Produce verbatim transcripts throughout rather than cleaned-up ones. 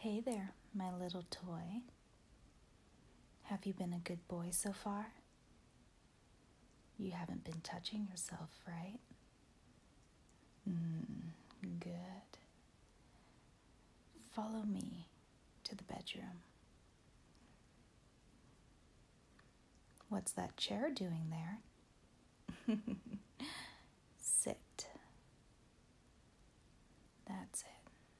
Hey there, my little toy. Have you been a good boy so far? You haven't been touching yourself, right? Mm, good. Follow me to the bedroom. What's that chair doing there? Sit. That's it.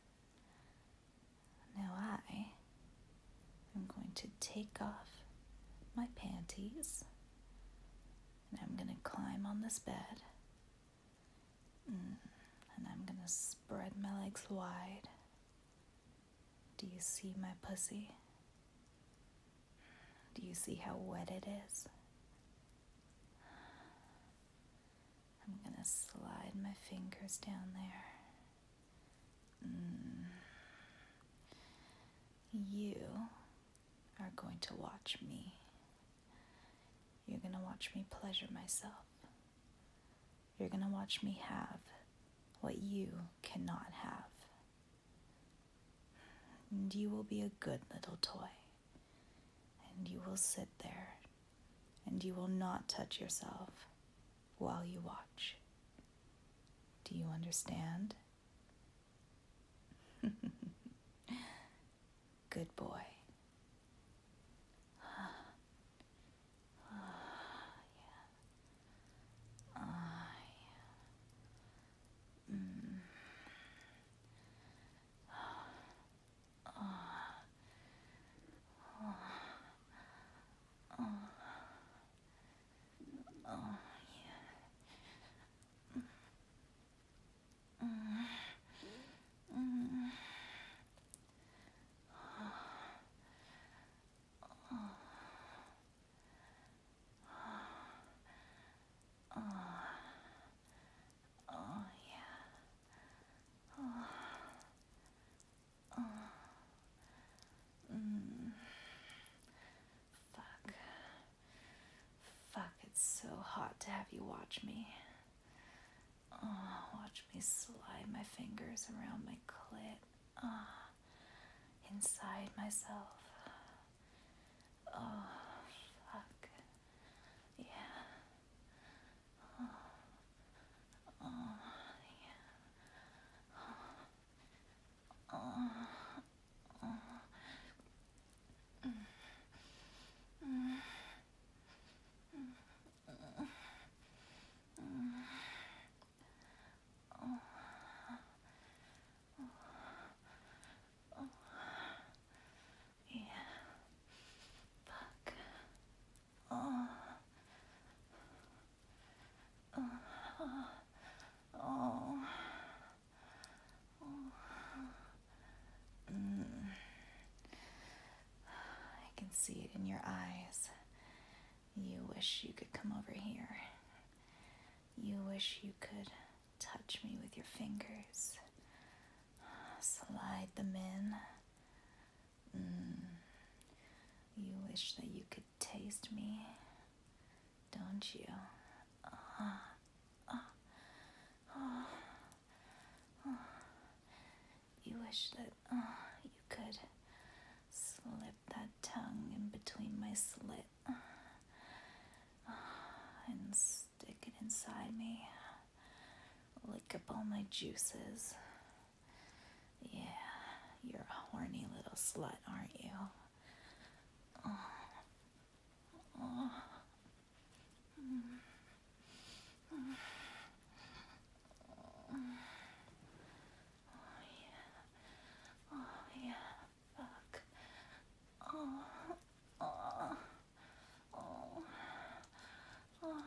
Now I am going to take off my panties and I'm going to climb on this bed mm, and I'm going to spread my legs wide. Do you see my pussy? Do you see how wet it is? I'm going to slide my fingers down there. Mm. You are going to watch me. You're going to watch me pleasure myself. You're going to watch me have what you cannot have. And you will be a good little toy. And you will sit there. And you will not touch yourself while you watch. Do you understand? Good boy. It's so hot to have you watch me. Oh, watch me slide my fingers around my clit. Oh, inside myself. Oh, fuck. Yeah. Oh, oh yeah. Oh, oh. Mm. Mm. See it in your eyes. You wish you could come over here. You wish you could touch me with your fingers. Slide them in. Mm. You wish that you could taste me, don't you? Uh, uh, uh, uh. You wish that uh, you could slip that tongue in between my slit uh, and stick it inside me. Lick up all my juices. Yeah, you're a horny little slut, aren't you? Oh. Oh. Mm. Mm. Oh, yeah. Oh, yeah. Fuck. Oh. Oh. Oh. Oh.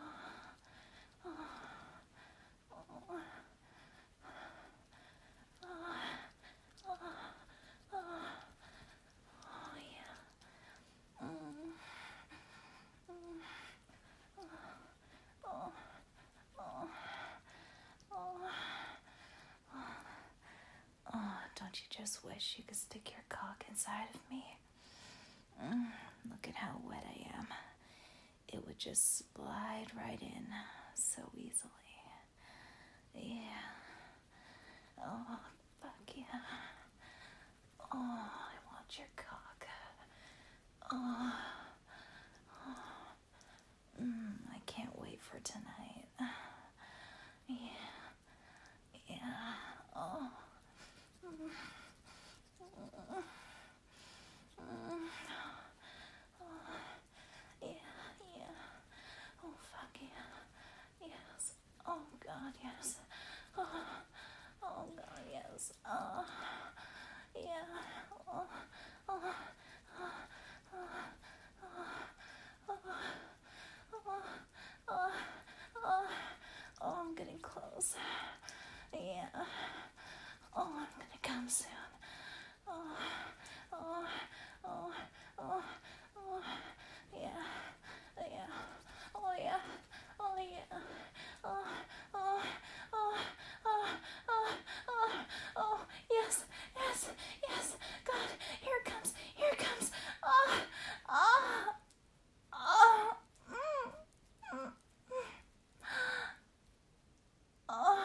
Don't you just wish you could stick your cock inside of me? Mm, look at how wet I am. It would just slide right in so easily. Yeah. Oh, fuck yeah. Oh, I Oh, mm, I can't wait for tonight. Yeah, yeah. Oh. Mm. Mm. Mm. Oh. Yeah, yeah. Oh, fuck yeah. Yes. Oh, God, yes. Oh, oh God, yes. Oh, yeah. Oh, oh, oh, oh, oh, oh, oh, oh, oh, oh, I'm getting close. Yeah. Oh, I'm gonna come soon. Oh, oh, oh, oh, oh, yeah, yeah, oh yeah, oh yeah, oh, oh, oh, oh, oh, oh, oh, yes, yes, yes, God, here it comes, here it comes, oh, oh, oh, mm, mm, mm, oh.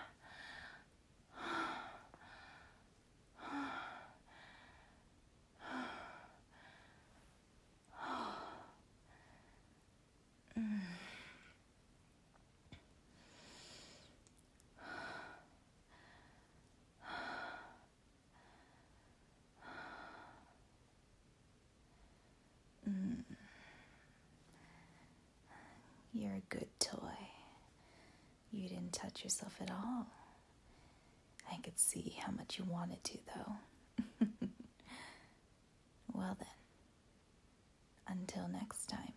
Mm, you're a good toy. You didn't touch yourself at all. I could see how much you wanted to, though. Well then, until next time.